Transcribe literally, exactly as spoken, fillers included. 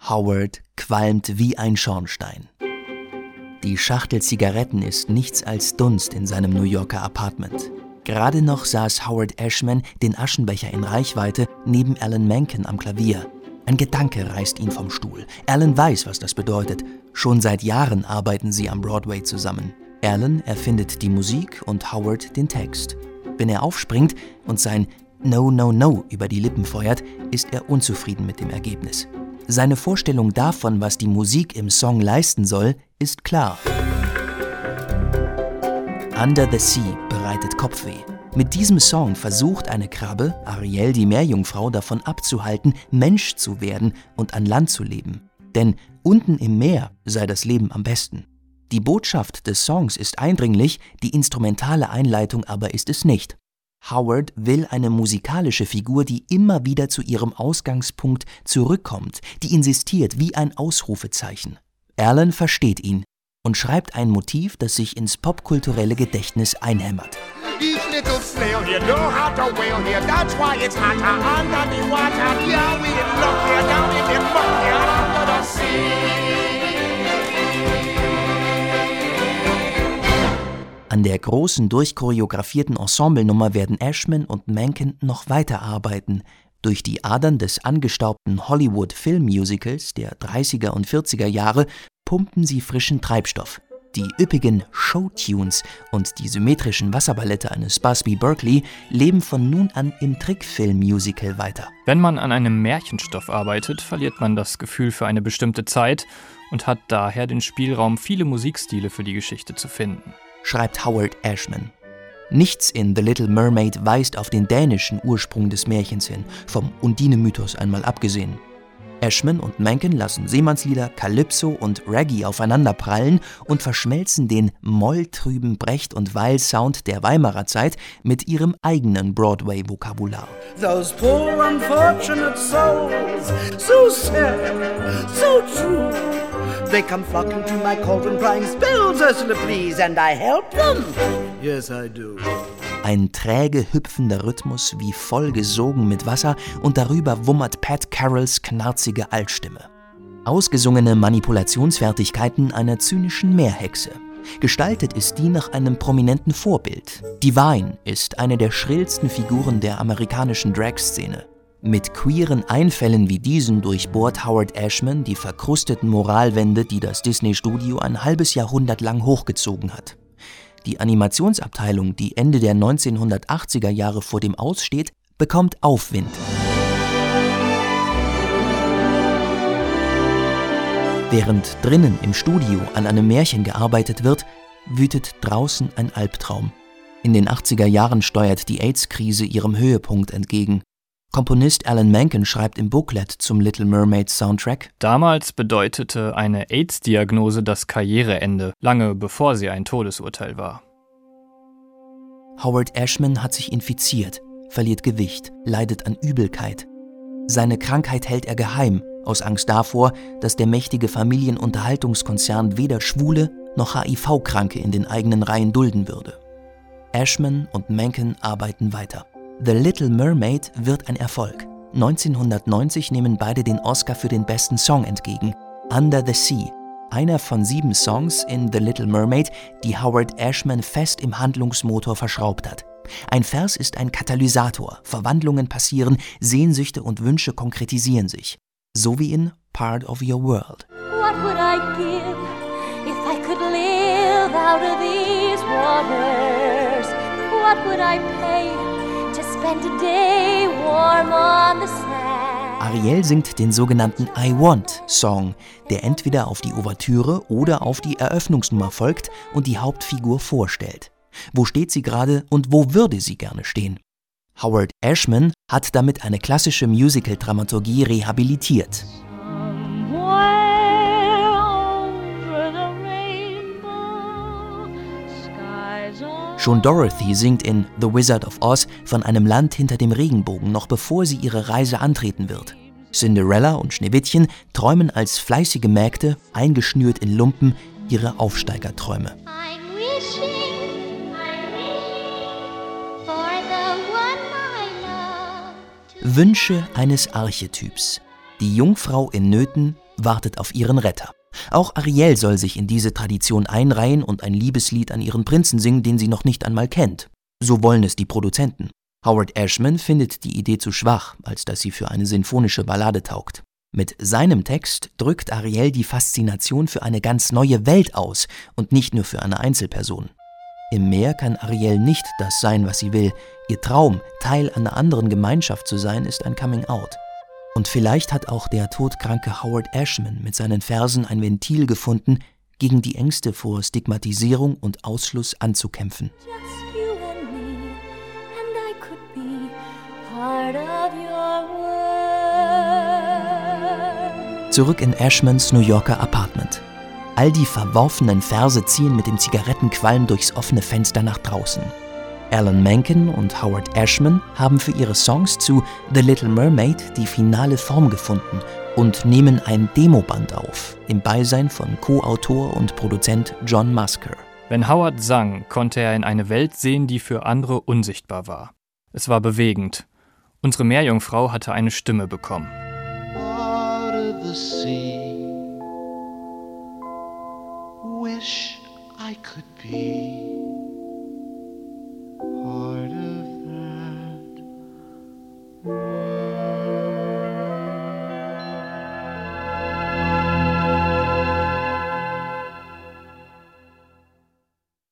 Howard qualmt wie ein Schornstein. Die Schachtel Zigaretten ist nichts als Dunst in seinem New Yorker Apartment. Gerade noch saß Howard Ashman, den Aschenbecher in Reichweite, neben Alan Menken am Klavier. Ein Gedanke reißt ihn vom Stuhl. Alan weiß, was das bedeutet. Schon seit Jahren arbeiten sie am Broadway zusammen. Alan erfindet die Musik und Howard den Text. Wenn er aufspringt und sein No, no, no über die Lippen feuert, ist er unzufrieden mit dem Ergebnis. Seine Vorstellung davon, was die Musik im Song leisten soll, ist klar. Under the Sea bereitet Kopfweh. Mit diesem Song versucht eine Krabbe, Ariel die Meerjungfrau, davon abzuhalten, Mensch zu werden und an Land zu leben. Denn unten im Meer sei das Leben am besten. Die Botschaft des Songs ist eindringlich, die instrumentale Einleitung aber ist es nicht. Howard will eine musikalische Figur, die immer wieder zu ihrem Ausgangspunkt zurückkommt, die insistiert wie ein Ausrufezeichen. Alan versteht ihn und schreibt ein Motiv, das sich ins popkulturelle Gedächtnis einhämmert. Each little snail here know how to wail here. That's why it's hotter under the water. Yeah, we in luck here, down in the muck here, under the sea. An der großen, durchchoreografierten Ensemblenummer werden Ashman und Menken noch weiterarbeiten. Durch die Adern des angestaubten Hollywood-Filmmusicals der dreißiger und vierziger Jahre pumpen sie frischen Treibstoff. Die üppigen Showtunes und die symmetrischen Wasserballette eines Busby Berkeley leben von nun an im Trickfilm-Musical weiter. Wenn man an einem Märchenstoff arbeitet, verliert man das Gefühl für eine bestimmte Zeit und hat daher den Spielraum, viele Musikstile für die Geschichte zu finden, schreibt Howard Ashman. Nichts in The Little Mermaid weist auf den dänischen Ursprung des Märchens hin, vom Undine-Mythos einmal abgesehen. Ashman und Menken lassen Seemannslieder, Calypso und Reggae aufeinanderprallen und verschmelzen den molltrüben Brecht- und Weil-Sound der Weimarer Zeit mit ihrem eigenen Broadway-Vokabular. Those poor unfortunate souls, so sad, so true. They come flocking to my cauldron crying, spells, Ursula, please, and I help them. Yes, I do. Ein träge hüpfender Rhythmus wie vollgesogen mit Wasser und darüber wummert Pat Carrolls knarzige Altstimme. Ausgesungene Manipulationsfertigkeiten einer zynischen Meerhexe. Gestaltet ist die nach einem prominenten Vorbild. Divine ist eine der schrillsten Figuren der amerikanischen Drag-Szene. Mit queeren Einfällen wie diesen durchbohrt Howard Ashman die verkrusteten Moralwände, die das Disney-Studio ein halbes Jahrhundert lang hochgezogen hat. Die Animationsabteilung, die Ende der neunzehnhundertachtziger Jahre vor dem Aus steht, bekommt Aufwind. Während drinnen im Studio an einem Märchen gearbeitet wird, wütet draußen ein Albtraum. In den achtziger Jahren steuert die AIDS-Krise ihrem Höhepunkt entgegen. Komponist Alan Menken schreibt im Booklet zum Little Mermaid Soundtrack: Damals bedeutete eine AIDS-Diagnose das Karriereende, lange bevor sie ein Todesurteil war. Howard Ashman hat sich infiziert, verliert Gewicht, leidet an Übelkeit. Seine Krankheit hält er geheim, aus Angst davor, dass der mächtige Familienunterhaltungskonzern weder Schwule noch H I V-Kranke in den eigenen Reihen dulden würde. Ashman und Menken arbeiten weiter. The Little Mermaid wird ein Erfolg. neunzehnhundertneunzig nehmen beide den Oscar für den besten Song entgegen. Under the Sea, einer von sieben Songs in The Little Mermaid, die Howard Ashman fest im Handlungsmotor verschraubt hat. Ein Vers ist ein Katalysator, Verwandlungen passieren, Sehnsüchte und Wünsche konkretisieren sich. So wie in Part of Your World. What would I give if I could live out of these waters? What would I pay to spend a day warm on the sand? Ariel singt den sogenannten I Want Song, der entweder auf die Ouvertüre oder auf die Eröffnungsnummer folgt und die Hauptfigur vorstellt. Wo steht sie gerade und wo würde sie gerne stehen? Howard Ashman hat damit eine klassische Musical-Dramaturgie rehabilitiert. Schon Dorothy singt in The Wizard of Oz von einem Land hinter dem Regenbogen, noch bevor sie ihre Reise antreten wird. Cinderella und Schneewittchen träumen als fleißige Mägde, eingeschnürt in Lumpen, ihre Aufsteigerträume. Wünsche eines Archetyps. Die Jungfrau in Nöten, wartet auf ihren Retter. Auch Ariel soll sich in diese Tradition einreihen und ein Liebeslied an ihren Prinzen singen, den sie noch nicht einmal kennt. So wollen es die Produzenten. Howard Ashman findet die Idee zu schwach, als dass sie für eine sinfonische Ballade taugt. Mit seinem Text drückt Ariel die Faszination für eine ganz neue Welt aus und nicht nur für eine Einzelperson. Im Meer kann Ariel nicht das sein, was sie will. Ihr Traum, Teil einer anderen Gemeinschaft zu sein, ist ein Coming-out. Und vielleicht hat auch der todkranke Howard Ashman mit seinen Versen ein Ventil gefunden, gegen die Ängste vor Stigmatisierung und Ausschluss anzukämpfen. Just you and me, and I could be part of your world. Zurück in Ashmans New Yorker Apartment. All die verworfenen Verse ziehen mit dem Zigarettenqualm durchs offene Fenster nach draußen. Alan Menken und Howard Ashman haben für ihre Songs zu The Little Mermaid die finale Form gefunden und nehmen ein Demoband auf, im Beisein von Co-Autor und Produzent John Musker. Wenn Howard sang, konnte er in eine Welt sehen, die für andere unsichtbar war. Es war bewegend. Unsere Meerjungfrau hatte eine Stimme bekommen. Out of the sea, wish I could be